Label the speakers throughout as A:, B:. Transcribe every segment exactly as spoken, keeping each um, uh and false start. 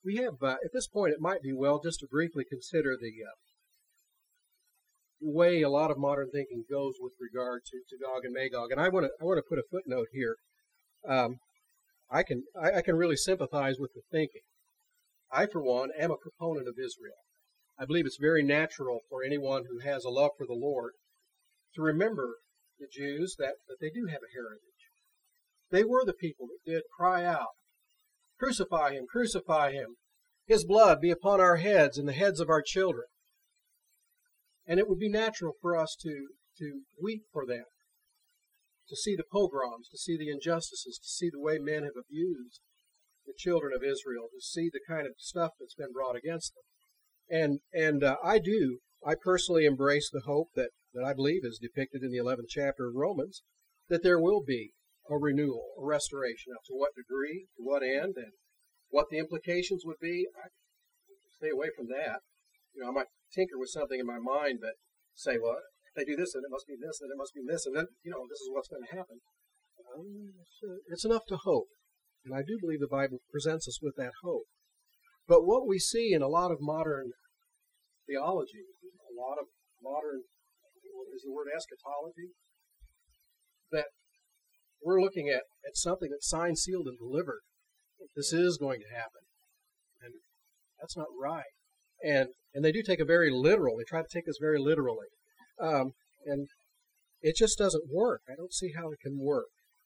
A: we have, uh, at this point, it might be well just to briefly consider the uh, way a lot of modern thinking goes with regard to, to Gog and Magog. And I want to I want to put a footnote here. Um, I can I, I can really sympathize with the thinking. I, for one, am a proponent of Israel. I believe it's very natural for anyone who has a love for the Lord to remember the Jews that, that they do have a heritage. They were the people that did cry out, "Crucify him, crucify him. His blood be upon our heads and the heads of our children." And it would be natural for us to, to weep for them, to see the pogroms, to see the injustices, to see the way men have abused the children of Israel, to see the kind of stuff that's been brought against them. And and uh, I do, I personally embrace the hope that, that I believe is depicted in the eleventh chapter of Romans, that there will be a renewal, a restoration. Now, to what degree, to what end, and what the implications would be, I stay away from that. You know, I might tinker with something in my mind, but say, well, if they do this, then it must be this, then it must be this, and then, you know, this is what's going to happen. Um, it's, uh, it's enough to hope. And I do believe the Bible presents us with that hope. But what we see in a lot of modern theology, a lot of modern, is the word eschatology, that we're looking at, at something that's signed, sealed, and delivered. This is going to happen. And that's not right. And and they do take a very literal, they try to take this very literally. Um, and it just doesn't work. I don't see how it can work.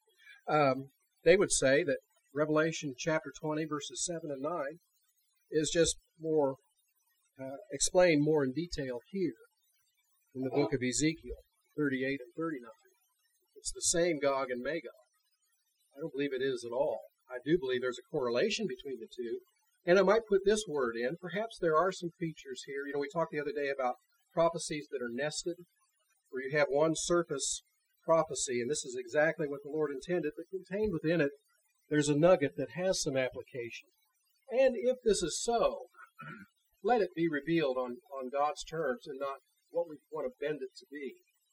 A: Um, they would say that Revelation chapter twenty, verses seven and nine, is just more uh, explained more in detail here in the book of Ezekiel thirty-eight and thirty-nine. It's the same Gog and Magog. I don't believe it is at all. I do believe there's a correlation between the two. And I might put this word in. Perhaps there are some features here. You know, we talked the other day about prophecies that are nested, where you have one surface prophecy, and this is exactly what the Lord intended, but contained within it, there's a nugget that has some application. And if this is so, let it be revealed on, on God's terms and not what we want to bend it to be.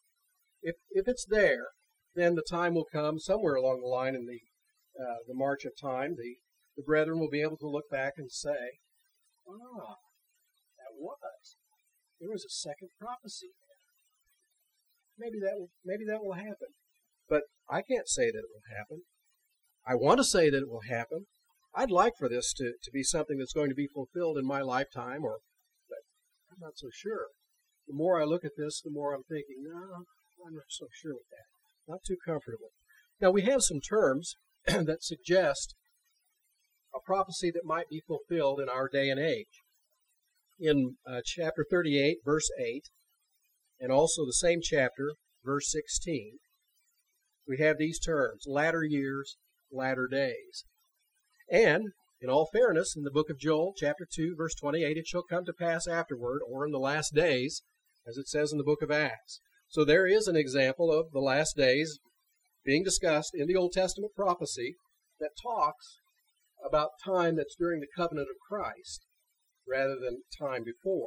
A: If if it's there, then the time will come somewhere along the line in the uh, the march of time, the, the brethren will be able to look back and say, ah, that was. There was a second prophecy there. Maybe that will, maybe that will happen. But I can't say that it will happen. I want to say that it will happen. I'd like for this to, to be something that's going to be fulfilled in my lifetime, or but I'm not so sure. The more I look at this, the more I'm thinking, no, I'm not so sure with that. Not too comfortable. Now, we have some terms that suggest a prophecy that might be fulfilled in our day and age. In uh, chapter thirty-eight, verse eight, and also the same chapter, verse sixteen, we have these terms, latter years, latter days. And, in all fairness, in the book of Joel, chapter two, verse twenty-eight, it shall come to pass afterward, or in the last days, as it says in the book of Acts. So there is an example of the last days being discussed in the Old Testament prophecy that talks about time that's during the covenant of Christ rather than time before.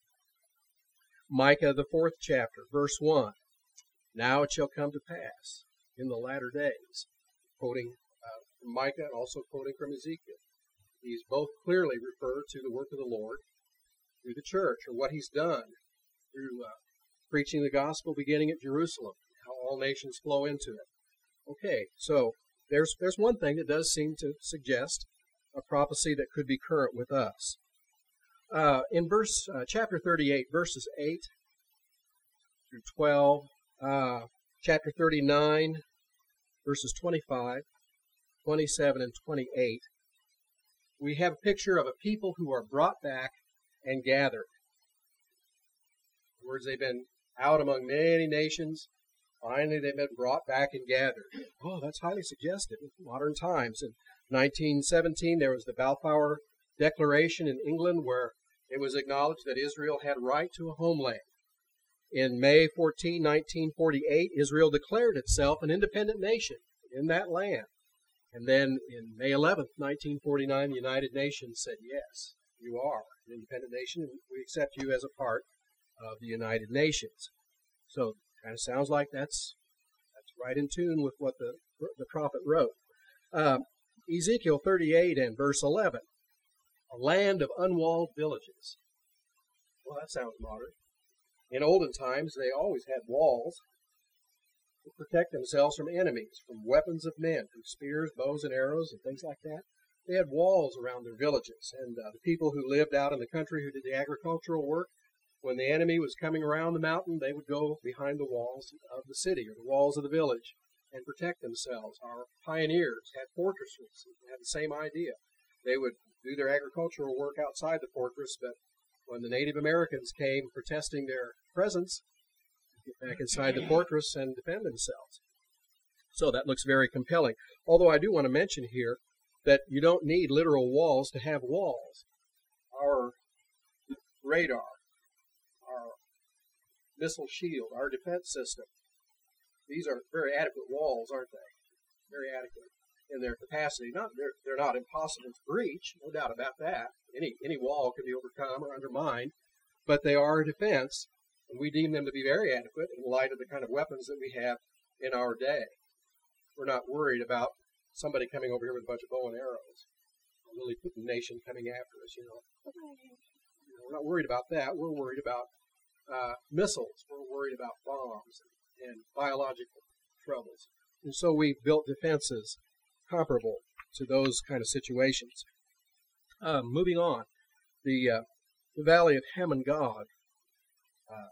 A: Micah, the fourth chapter, verse one, now it shall come to pass in the latter days, quoting uh, from Micah and also quoting from Ezekiel. These both clearly refer to the work of the Lord through the church, or what he's done through uh, preaching the gospel beginning at Jerusalem, how all nations flow into it. Okay, so there's there's one thing that does seem to suggest a prophecy that could be current with us. Uh, in verse uh, chapter thirty-eight, verses eight through twelve, uh, chapter thirty-nine, verses twenty-five, twenty-seven, and twenty-eight, we have a picture of a people who are brought back and gathered. In other words, they've been out among many nations. Finally, they've been brought back and gathered. Oh, that's highly suggestive of modern times. In nineteen seventeen, there was the Balfour Declaration in England, where it was acknowledged that Israel had right to a homeland. In May fourteenth, nineteen forty-eight, Israel declared itself an independent nation in that land. And then in May eleventh, nineteen forty-nine, the United Nations said, yes, you are an independent nation, and we accept you as a part of the United Nations. So kind of sounds like that's that's right in tune with what the the prophet wrote. Uh, Ezekiel thirty-eight and verse eleven. a land of unwalled villages. Well, that sounds modern. In olden times, they always had walls to protect themselves from enemies, from weapons of men, from spears, bows, and arrows, and things like that. They had walls around their villages, and uh, the people who lived out in the country who did the agricultural work, when the enemy was coming around the mountain, they would go behind the walls of the city or the walls of the village and protect themselves. Our pioneers had fortresses, they had the same idea. They would do their agricultural work outside the fortress, but when the Native Americans came protesting their presence, get back inside the fortress and defend themselves. So that looks very compelling. Although I do want to mention here that you don't need literal walls to have walls. Our radar, our missile shield, our defense system, these are very adequate walls, aren't they? Very adequate in their capacity. Not they're they're not impossible to breach, no doubt about that. Any any wall can be overcome or undermined, but they are a defense, and we deem them to be very adequate in light of the kind of weapons that we have in our day. We're not worried about somebody coming over here with a bunch of bow and arrows, a Lilliputian nation coming after us, you know. You know, we're not worried about that. We're worried about uh, missiles. We're worried about bombs and, and biological troubles. And so we've built defenses comparable to those kind of situations. Uh, moving on, the uh, the Valley of Hamon-Gog. Uh,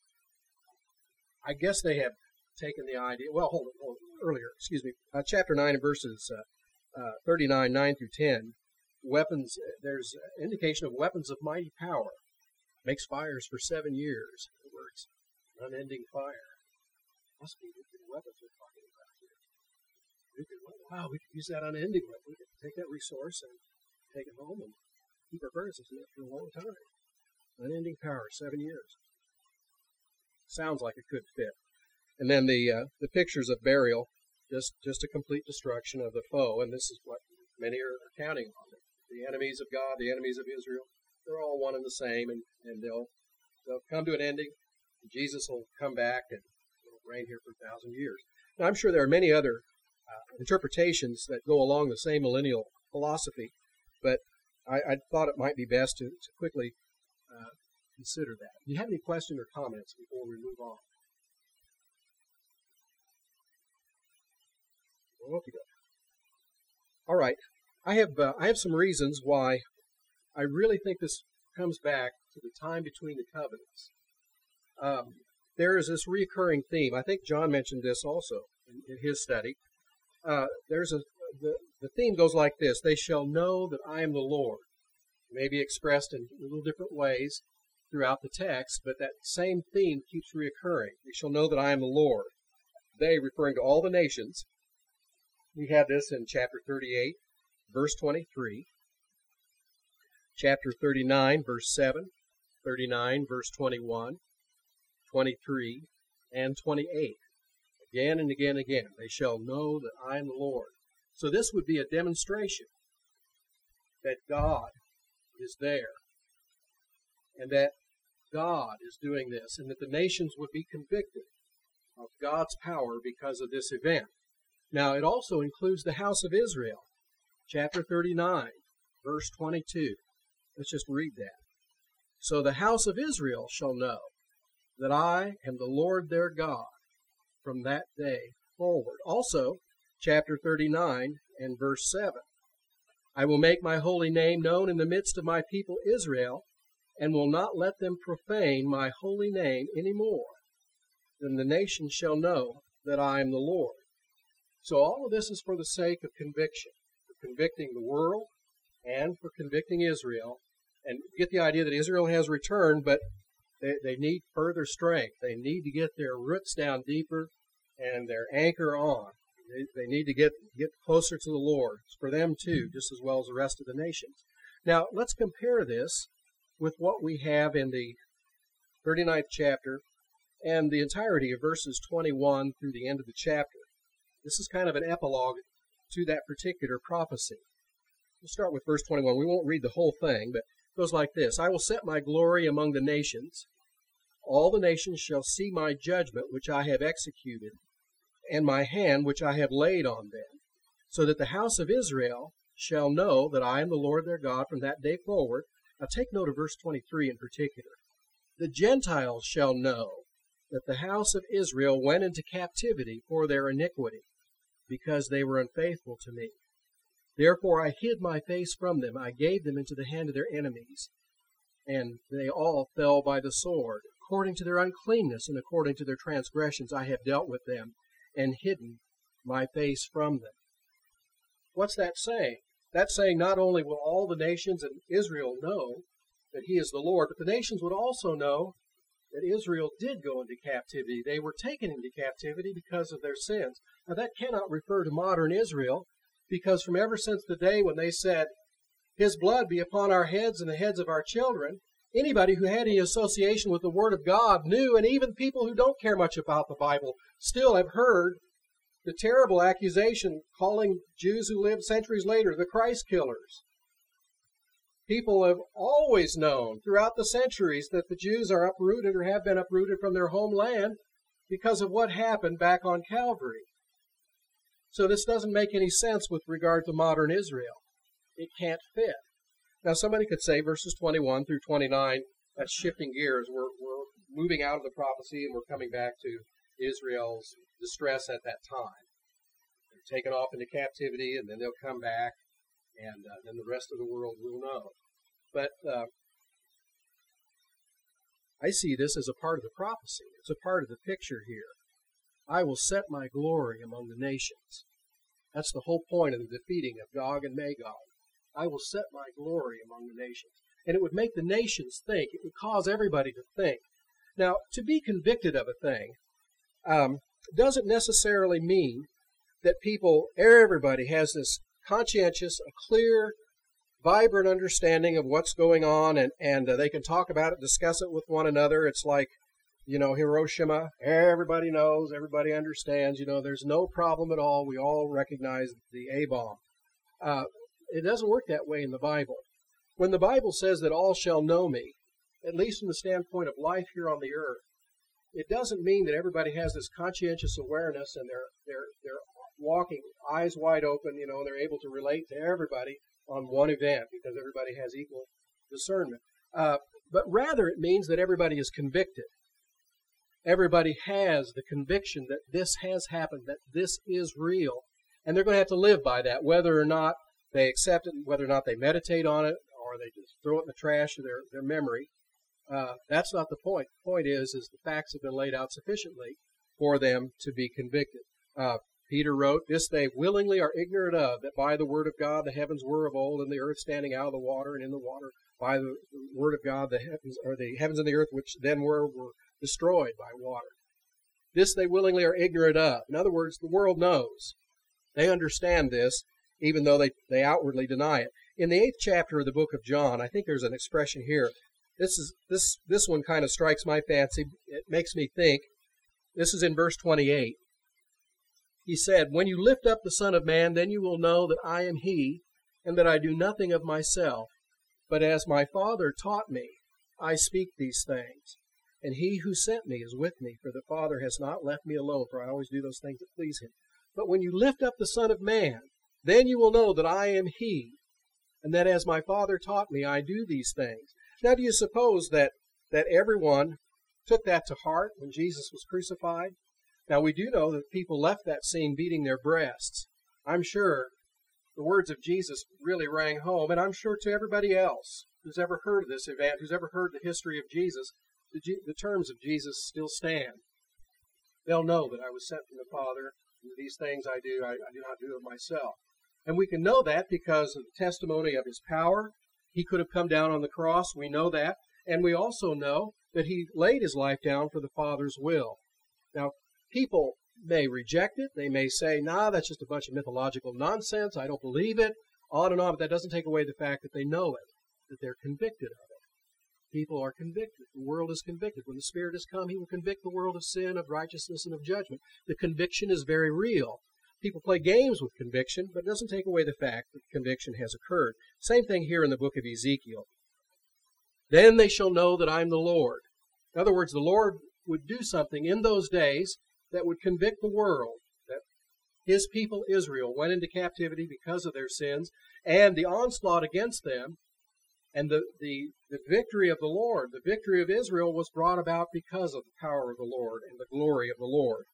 A: I guess they have taken the idea. Well, hold on, hold on earlier. Excuse me. Uh, chapter nine, verses uh, uh, thirty-nine, nine through ten. Weapons. There's indication of weapons of mighty power. Makes fires for seven years. In other words, unending fire. Must be nuclear weapons we're talking about here. Nuclear weapons. Wow, we could use that unendingly. We could take that resource and take it home and keep our furnaces in it for a long time. Unending power, seven years. Sounds like it could fit. And then the uh, the pictures of burial, just just a complete destruction of the foe, and this is what many are counting on. The enemies of God, the enemies of Israel, they're all one and the same, and, and they'll they'll come to an ending. And Jesus will come back and will reign here for a thousand years. Now, I'm sure there are many other uh, interpretations that go along the same millennial philosophy, but I, I thought it might be best to, to quickly uh, consider that. Do you have any questions or comments before we move on? Okay. All right. I have uh, I have some reasons why I really think this comes back to the time between the covenants. Um, there is this recurring theme. I think John mentioned this also in, in his study. Uh, there's a the, the theme goes like this: they shall know that I am the Lord. It may be expressed in little different ways throughout the text, but that same theme keeps reoccurring. They shall know that I am the Lord. They, referring to all the nations. We have this in chapter thirty-eight, verse twenty-three, chapter thirty-nine, verse seven, thirty-nine, verse twenty-one, twenty-three, and twenty-eight. Again and again and again, they shall know that I am the Lord. So this would be a demonstration that God is there, and that God is doing this, and that the nations would be convicted of God's power because of this event. Now, it also includes the house of Israel. Chapter thirty-nine, verse twenty-two. Let's just read that. So the house of Israel shall know that I am the Lord their God from that day forward. Also, chapter thirty-nine and verse seven. I will make my holy name known in the midst of my people Israel, and will not let them profane my holy name any more. Then the nations shall know that I am the Lord. So all of this is for the sake of conviction, for convicting the world and for convicting Israel. And get the idea that Israel has returned, but they, they need further strength. They need to get their roots down deeper and their anchor on. They, they need to get, get closer to the Lord. It's for them too, just as well as the rest of the nations. Now, let's compare this with what we have in the thirty-ninth chapter and the entirety of verses twenty-one through the end of the chapter. This is kind of an epilogue to that particular prophecy. We'll start with verse twenty-one. We won't read the whole thing, but it goes like this. I will set my glory among the nations. All the nations shall see my judgment which I have executed, and my hand which I have laid on them, so that the house of Israel shall know that I am the Lord their God from that day forward. Now take note of verse twenty-three in particular. The Gentiles shall know that the house of Israel went into captivity for their iniquity, because they were unfaithful to me. Therefore I hid my face from them. I gave them into the hand of their enemies, and they all fell by the sword. According to their uncleanness and according to their transgressions I have dealt with them, and hidden my face from them. What's that saying? That's saying not only will all the nations in Israel know that he is the Lord, but the nations would also know that Israel did go into captivity. They were taken into captivity because of their sins. Now that cannot refer to modern Israel, because from ever since the day when they said, his blood be upon our heads and the heads of our children, anybody who had any association with the Word of God knew, and even people who don't care much about the Bible still have heard the terrible accusation calling Jews who lived centuries later the Christ killers. People have always known throughout the centuries that the Jews are uprooted or have been uprooted from their homeland because of what happened back on Calvary. So this doesn't make any sense with regard to modern Israel. It can't fit. Now somebody could say verses twenty-one through twenty-nine, that's shifting gears. We're, we're moving out of the prophecy and we're coming back to Israel's distress at that time. They're taken off into captivity and then they'll come back, and uh, then the rest of the world will know. But uh, I see this as a part of the prophecy. It's a part of the picture here. I will set my glory among the nations. That's the whole point of the defeating of Gog and Magog. I will set my glory among the nations. And it would make the nations think. It would cause everybody to think. Now, to be convicted of a thing um, doesn't necessarily mean that people, everybody has this conscientious, a clear, vibrant understanding of what's going on, and, and uh, they can talk about it, discuss it with one another. It's like, you know, Hiroshima. Everybody knows, everybody understands, you know, there's no problem at all. We all recognize the A-bomb. Uh, it doesn't work that way in the Bible. When the Bible says that all shall know me, at least from the standpoint of life here on the earth, it doesn't mean that everybody has this conscientious awareness and they're they're they're walking eyes wide open, you know, and they're able to relate to everybody on one event because everybody has equal discernment. Uh, but rather it means that everybody is convicted. Everybody has the conviction that this has happened, that this is real, and they're going to have to live by that, whether or not they accept it, whether or not they meditate on it, or they just throw it in the trash of their, their memory. Uh, that's not the point. The point is, is the facts have been laid out sufficiently for them to be convicted. Uh, Peter wrote, "This they willingly are ignorant of, that by the word of God the heavens were of old, and the earth standing out of the water, and in the water by the word of God the heavens, or the heavens and the earth which then were, were destroyed by water. This they willingly are ignorant of." In other words, the world knows. They understand this, even though they, they outwardly deny it. In the eighth chapter of the book of John, I think there's an expression here. This is this this one kind of strikes my fancy. It makes me think. This is in verse twenty-eight. He said, "When you lift up the Son of Man, then you will know that I am he, and that I do nothing of myself, but as my Father taught me, I speak these things. And he who sent me is with me, for the Father has not left me alone, for I always do those things that please him. But when you lift up the Son of Man, then you will know that I am he, and that as my Father taught me, I do these things." Now, do you suppose that, that everyone took that to heart when Jesus was crucified? Now, we do know that people left that scene beating their breasts. I'm sure the words of Jesus really rang home, and I'm sure to everybody else who's ever heard of this event, who's ever heard the history of Jesus, the, G- the terms of Jesus still stand. They'll know that I was sent from the Father, and these things I do, I, I do not do of myself. And we can know that because of the testimony of his power. He could have come down on the cross, we know that. And we also know that he laid his life down for the Father's will. Now, people may reject it. They may say, nah, that's just a bunch of mythological nonsense. I don't believe it. On and on. But that doesn't take away the fact that they know it, that they're convicted of it. People are convicted. The world is convicted. When the Spirit has come, he will convict the world of sin, of righteousness, and of judgment. The conviction is very real. People play games with conviction, but it doesn't take away the fact that conviction has occurred. Same thing here in the book of Ezekiel. "Then they shall know that I am the Lord." In other words, the Lord would do something in those days that would convict the world, that His people Israel went into captivity because of their sins, and the onslaught against them, and the, the, the victory of the Lord, the victory of Israel was brought about because of the power of the Lord and the glory of the Lord.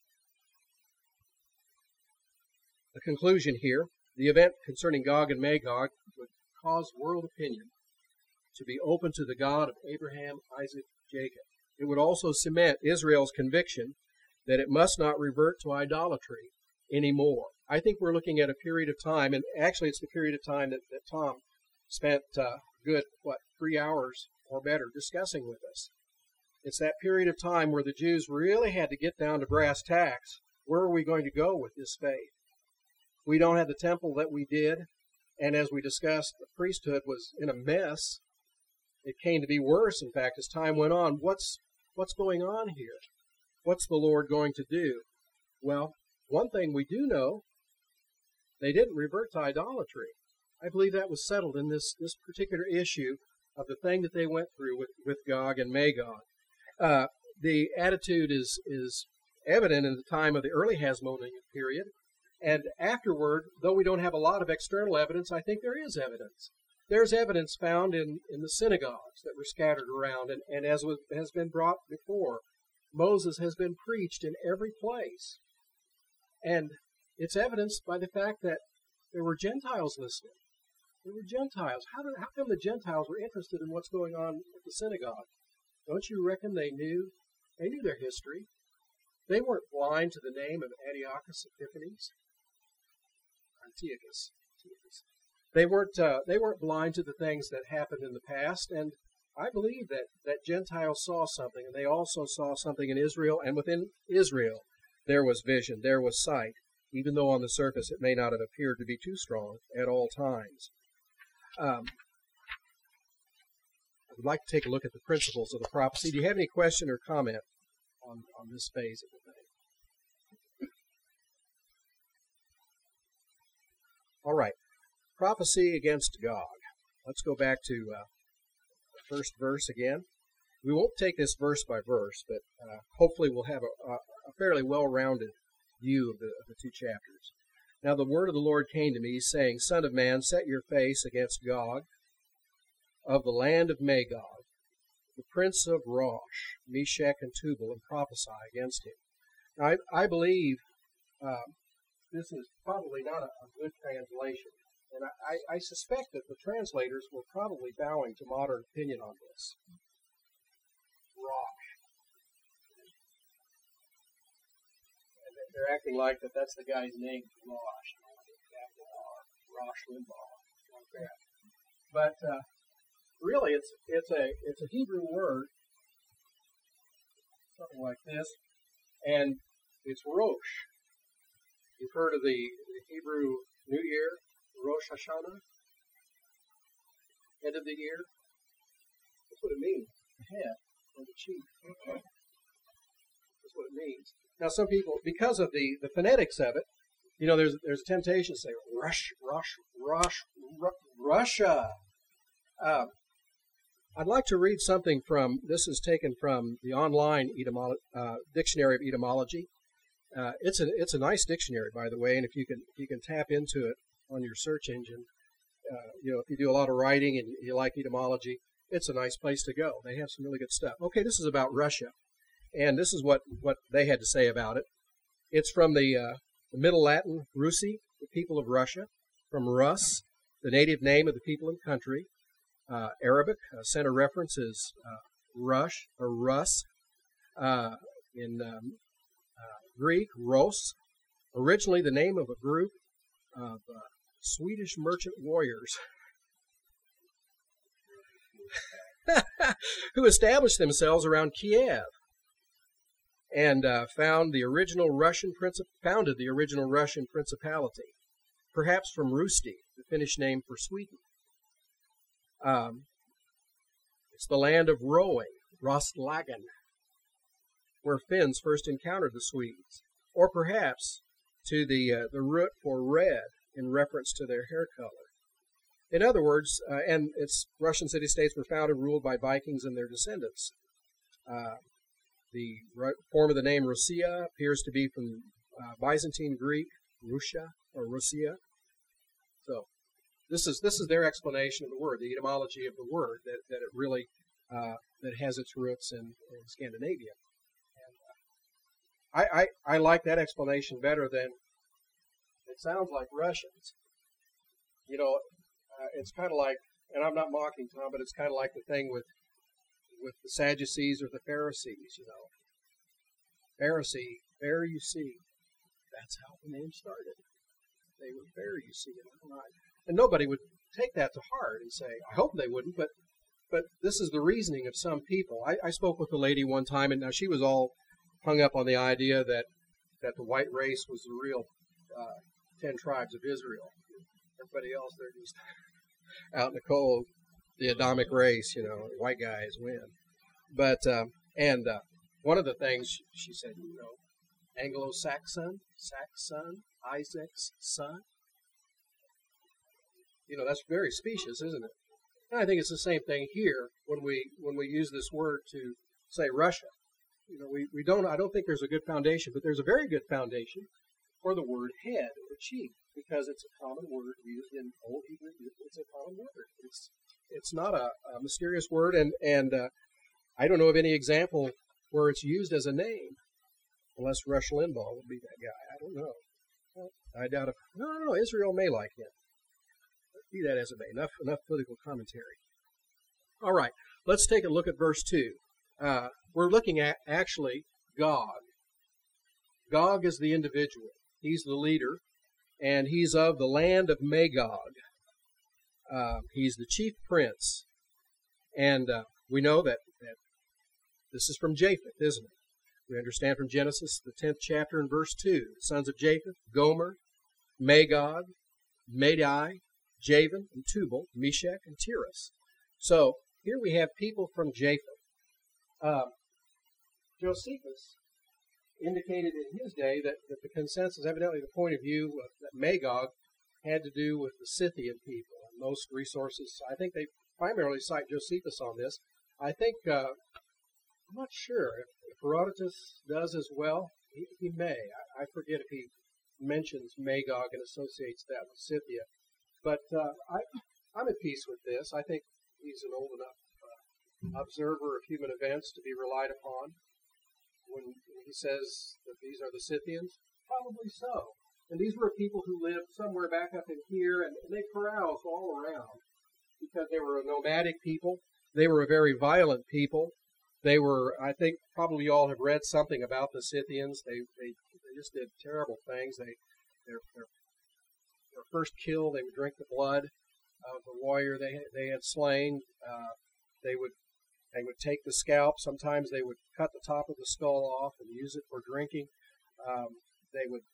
A: The conclusion here, the event concerning Gog and Magog would cause world opinion to be open to the God of Abraham, Isaac, Jacob. It would also cement Israel's conviction that it must not revert to idolatry anymore. I think we're looking at a period of time, and actually it's the period of time that, that Tom spent uh, good, what, three hours or better discussing with us. It's that period of time where the Jews really had to get down to brass tacks. Where are we going to go with this faith? We don't have the temple that we did, and as we discussed, the priesthood was in a mess. It came to be worse, in fact, as time went on. What's what's going on here? What's the Lord going to do? Well, one thing we do know, they didn't revert to idolatry. I believe that was settled in this, this particular issue of the thing that they went through with, with Gog and Magog. Uh, the attitude is, is evident in the time of the early Hasmonean period, and afterward, though we don't have a lot of external evidence, I think there is evidence. There's evidence found in, in the synagogues that were scattered around, and, and as was, has been brought before, Moses has been preached in every place. And it's evidenced by the fact that there were Gentiles listening. There were Gentiles. How, did, how come the Gentiles were interested in what's going on at the synagogue? Don't you reckon they knew? They knew their history. They weren't blind to the name of Antiochus Epiphanes. Antiochus. Antiochus. They weren't, uh, they weren't blind to the things that happened in the past, and I believe that, that Gentiles saw something, and they also saw something in Israel, and within Israel there was vision, there was sight, even though on the surface it may not have appeared to be too strong at all times. Um, I would like to take a look at the principles of the prophecy. Do you have any question or comment on, on this phase of the thing? All right. Prophecy against Gog. Let's go back to uh, the first verse again. We won't take this verse by verse, but uh, hopefully we'll have a, a, a fairly well-rounded view of the, of the two chapters. Now the word of the Lord came to me, saying, Son of man, set your face against Gog of the land of Magog, the prince of Rosh, Meshech, and Tubal, and prophesy against him. Now I, I believe uh, this is probably not a, a good translation. And I, I suspect that the translators were probably bowing to modern opinion on this. Rosh. And they're acting like that that's the guy's name, Rosh. Rosh Limbaugh. Like that. But uh, really, it's it's a it's a Hebrew word, something like this, and it's Rosh. You've heard of the, the Hebrew New Year? Rosh Hashanah, head of the year. That's what it means. The head or the chief. That's what it means. Now, some people, because of the, the phonetics of it, you know, there's there's temptation to say Rush, Rush, Rush, Russia. Uh, I'd like to read something from. This is taken from the online etymolo- uh, dictionary of etymology. Uh, it's a it's a nice dictionary, by the way, and if you can if you can tap into it on your search engine, uh, you know, if you do a lot of writing and you like etymology, it's a nice place to go. They have some really good stuff. Okay, this is about Russia, and this is what, what they had to say about it. It's from the, uh, the Middle Latin, Russi, the people of Russia, from Rus, the native name of the people and country. Uh, Arabic, uh, center reference is uh, Rush, or Rus. Uh, in um, uh, Greek, Ros, originally the name of a group of uh, Swedish merchant warriors who established themselves around Kiev and uh, found the original Russian princip- founded the original Russian principality, perhaps from Rusti, the Finnish name for Sweden. Um, it's the land of rowing, Rostlagen, where Finns first encountered the Swedes, or perhaps to the uh, the root for red in reference to their hair color. In other words, uh, and its Russian city-states were founded and ruled by Vikings and their descendants. Uh, the form of the name Russia appears to be from uh, Byzantine Greek Russia or Russia. So this is this is their explanation of the word, the etymology of the word, that, that it really uh, that has its roots in, in Scandinavia. And uh, I, I I like that explanation better than it sounds like Russians. You know, uh, it's kind of like, and I'm not mocking Tom, but it's kind of like the thing with with the Sadducees or the Pharisees. You know, Pharisee, there you see. That's how the name started. They were there, you see. And nobody would take that to heart and say, I hope they wouldn't, but but this is the reasoning of some people. I, I spoke with a lady one time, and now she was all hung up on the idea that, that the white race was the real uh, ten tribes of Israel. Everybody else, they're just out in the cold, the Adamic race, you know, white guys win. But, um, and uh, one of the things she said, you know, Anglo-Saxon, Saxon, Isaac's son. You know, that's very specious, isn't it? And I think it's the same thing here when we when we use this word to say Russia. You know, we, we don't I don't think there's a good foundation, but there's a very good foundation for the word head or chief, because it's a common word used in Old Hebrew. It's a common word. It's it's not a, a mysterious word, and and uh, I don't know of any example where it's used as a name. Unless Rush Limbaugh would be that guy. I don't know. Well, I doubt if... No, no, no. Israel may like him. Be that as it may. Enough, enough political commentary. All right. Let's take a look at verse two. Uh, we're looking at, actually, Gog. Gog is the individual. He's the leader, and he's of the land of Magog. Uh, he's the chief prince. And uh, we know that, that this is from Japheth, isn't it? We understand from Genesis, the tenth chapter and verse two, the sons of Japheth, Gomer, Magog, Madai, Javan, and Tubal, Meshach, and Tiras. So here we have people from Japheth. Uh, Josephus indicated in his day that, that the consensus, evidently the point of view of, that Magog had to do with the Scythian people. And most resources, I think they primarily cite Josephus on this. I think... Uh, I'm not sure if, if Herodotus does as well. He, he may. I, I forget if he mentions Magog and associates that with Scythia. But uh, I, I'm at peace with this. I think he's an old enough uh, observer of human events to be relied upon. When he says that these are the Scythians, probably so. And these were people who lived somewhere back up in here, and, and they caroused all around because they were a nomadic people. They were a very violent people. They were, I think, probably you all have read something about the Scythians. They they, they just did terrible things. They their, their their first kill, they would drink the blood of the warrior they they had slain. Uh, they would they would take the scalp. Sometimes they would cut the top of the skull off and use it for drinking. Um, they would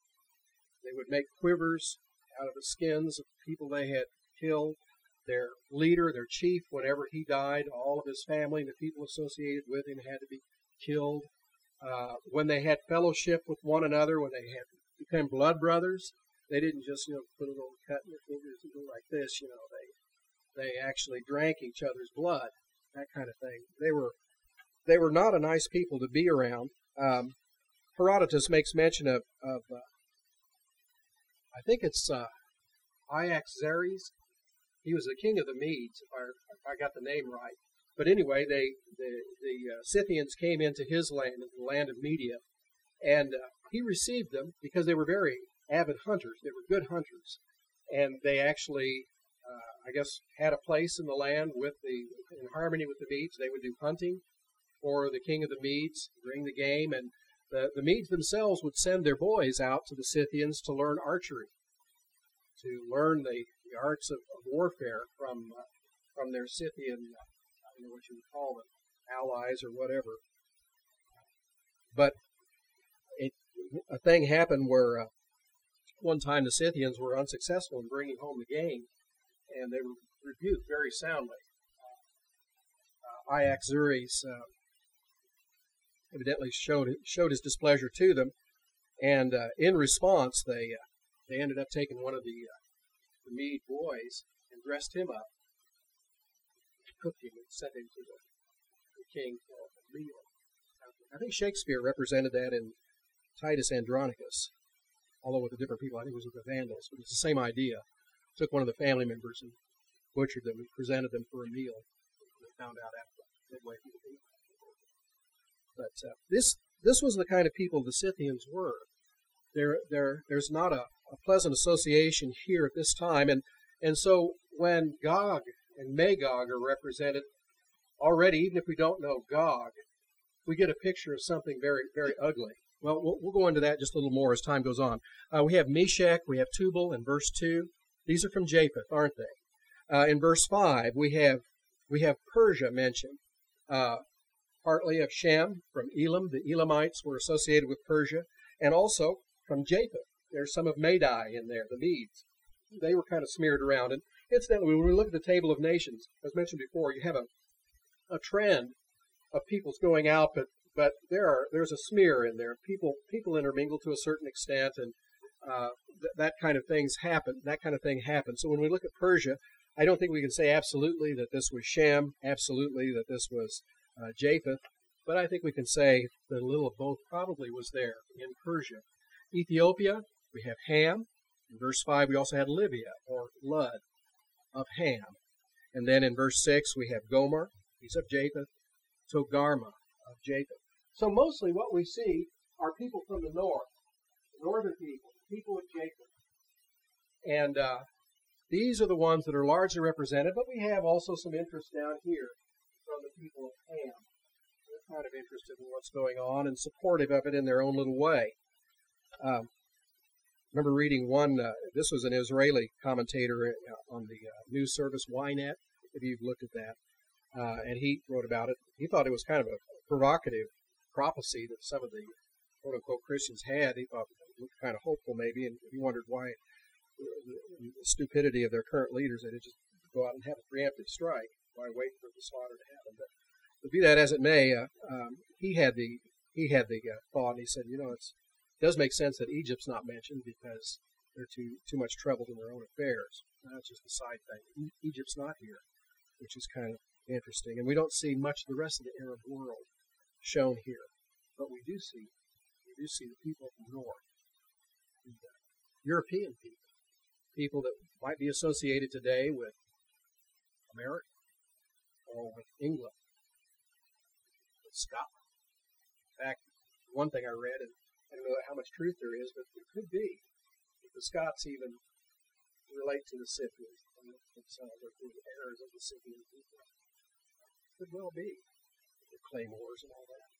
A: they would make quivers out of the skins of people they had killed. Their leader, their chief, whenever he died, all of his family and the people associated with him had to be killed. Uh, when they had fellowship with one another, when they had become blood brothers, they didn't just, you know, put a little cut in their fingers and go like this, you know. They they actually drank each other's blood, that kind of thing. They were they were not a nice people to be around. Um, Herodotus makes mention of, of uh, I think it's uh, Iaxares. He was the king of the Medes, if I, if I got the name right. But anyway, they the, the uh, Scythians came into his land, into the land of Media, and uh, he received them because they were very avid hunters. They were good hunters, and they actually, uh, I guess, had a place in the land with the in harmony with the Medes. They would do hunting for the king of the Medes, bring the game, and the, the Medes themselves would send their boys out to the Scythians to learn archery, to learn the, the arts of, of warfare from uh, from their Scythian, uh, I don't know what you would call them, allies or whatever. But it, a thing happened where uh, one time the Scythians were unsuccessful in bringing home the game, and they were rebuked very soundly. Uh, Iaxares uh, evidently showed showed his displeasure to them, and uh, in response, they uh, they ended up taking one of the uh, the Mede boys and dressed him up, cooked him, and sent him to the, the king for a meal. I think Shakespeare represented that in Titus Andronicus. although with the different people. I think it was with the Vandals, but it's the same idea. Took one of the family members and butchered them and presented them for a meal. They found out after midway through the meal. But uh, this this was the kind of people the Scythians were. There there there's not a, a pleasant association here at this time, and and so when Gog and Magog are represented already, even if we don't know Gog, we get a picture of something very very ugly. Well, we'll, we'll go into that just a little more as time goes on. Uh, we have Meshech, we have Tubal in verse two. These are from Japheth, aren't they? Uh, in verse five, we have we have Persia mentioned, uh, partly of Shem from Elam. The Elamites were associated with Persia, and also from Japheth. There's some of Madai in there, the Medes. They were kind of smeared around. And incidentally, when we look at the table of nations, as mentioned before, you have a a trend of peoples going out, but but there are there's a smear in there. People people intermingle to a certain extent, and uh, th- that kind of things happen. That kind of thing happens. So when we look at Persia, I don't think we can say absolutely that this was Shem, absolutely that this was uh, Japheth, but I think we can say that a little of both probably was there in Persia. Ethiopia, we have Ham. In verse five, we also had Libya, or Lud, of Ham. And then in verse six, we have Gomer, he's of Japheth, Togarmah of Japheth. So mostly what we see are people from the north, the northern people, people of Japheth. And uh, these are the ones that are largely represented, but we have also some interest down here from the people of Ham. They're kind of interested in what's going on and supportive of it in their own little way. Um, I remember reading one, uh, this was an Israeli commentator on the uh, news service Ynet, if you've looked at that, uh, and he wrote about it. He thought it was kind of a provocative prophecy that some of the quote-unquote Christians had. He thought it looked kind of hopeful maybe, and he wondered why, the stupidity of their current leaders, they just go out and have a preemptive strike. Why wait for the slaughter to happen? But, but be that as it may, uh, um, he had the he had the uh, thought, and he said, you know, it's It does make sense that Egypt's not mentioned because they're too too much troubled in their own affairs. That's just a side thing. E- Egypt's not here, which is kind of interesting. And we don't see much of the rest of the Arab world shown here. But we do see we do see the people from the north, the uh, European people, people that might be associated today with America or with England, with Scotland. In fact, one thing I read, and I don't know how much truth there is, but it could be that the Scots even relate to the Scythians. Themselves are the heirs of the Scythian people. Could well be. The claymores and all that.